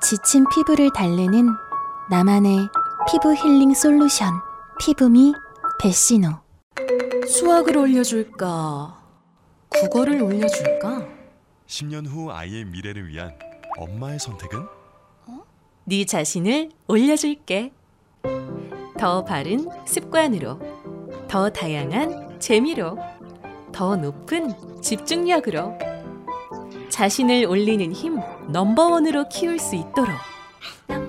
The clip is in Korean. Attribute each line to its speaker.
Speaker 1: 지친 피부를 달래는 나만의 피부 힐링 솔루션, 피부미 베시노.
Speaker 2: 수학을 올려줄까? 국어를 올려줄까?
Speaker 3: 10년 후 아이의 미래를 위한 엄마의 선택은?
Speaker 2: 네 자신을 올려줄게. 더 바른 습관으로, 더 다양한 재미로, 더 높은 집중력으로 자신을 올리는 힘 넘버원으로 키울 수 있도록